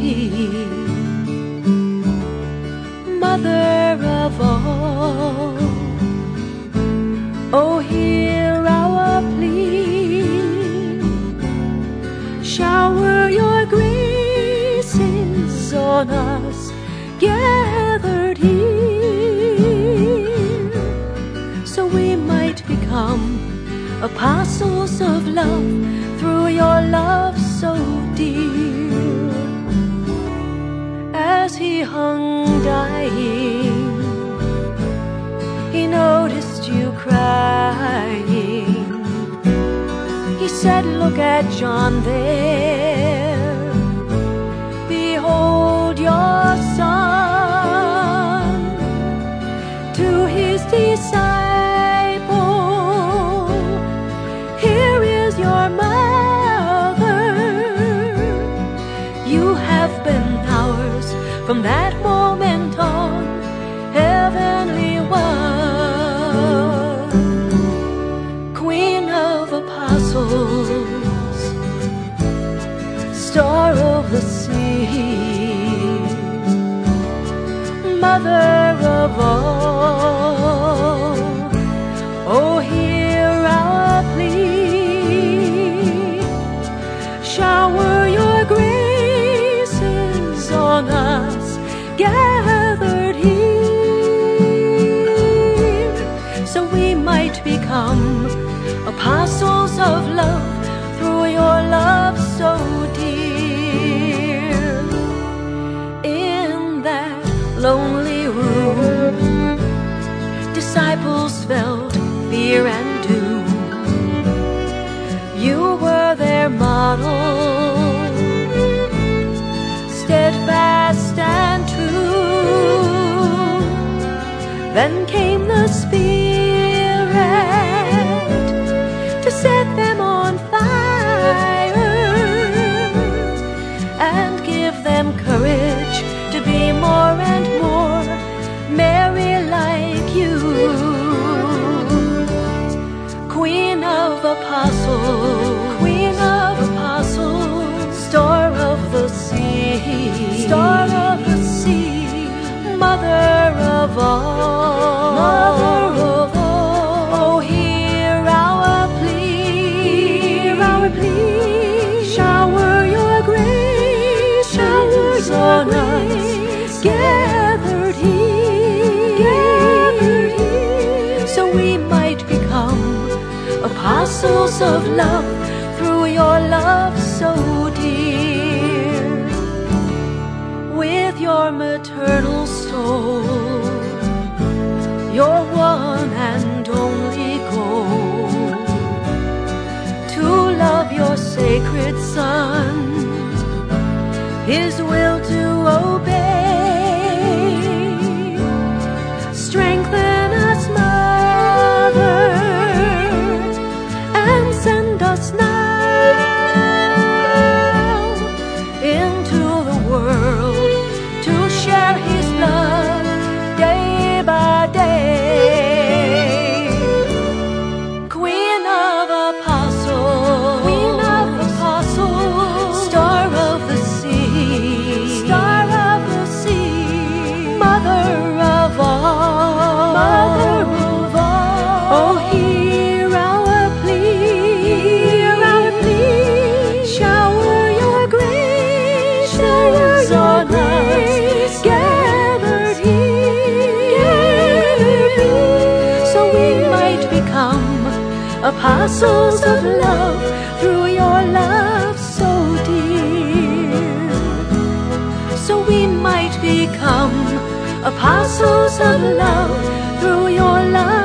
Mother of all, oh, hear our plea. Shower your graces on us gathered here, so we might become apostles of love through your love so dear. As he hung dying, he noticed you crying. He said, look at John there, behold your son. To his disciple, here is your mother. You have been ours from that moment on, heavenly one, Queen of apostles, star of the sea, mother of all, oh, hear our plea. Shower your graces on us gathered here, so we might become apostles of love through your love so dear. In that lonely room, disciples felt fear and doom. You were their model, steadfast and true. Then came the Spirit to set them on fire and give them courage to be more and more Mary like you. Queen of apostles, Queen of apostles, star of the sea, star of the sea, mother of all, mother of all, oh, hear our plea, hear our plea. Shower your grace, shower on us gathered here, so we might become apostles of love through your love so dear. With your maternal soul, your one and only goal, to love your sacred Son, his will to obey. Strengthen us, Mother, and send us now into the world to share his love day by day. Queen of apostles, Queen of apostles, star of the sea, star of the sea, mother of all, mother of all, oh, hear our plea, hear our plea. Shower your grace, shower your grace gathered here, so we might become apostles of love through your love so dear, so we might become apostles of love through your love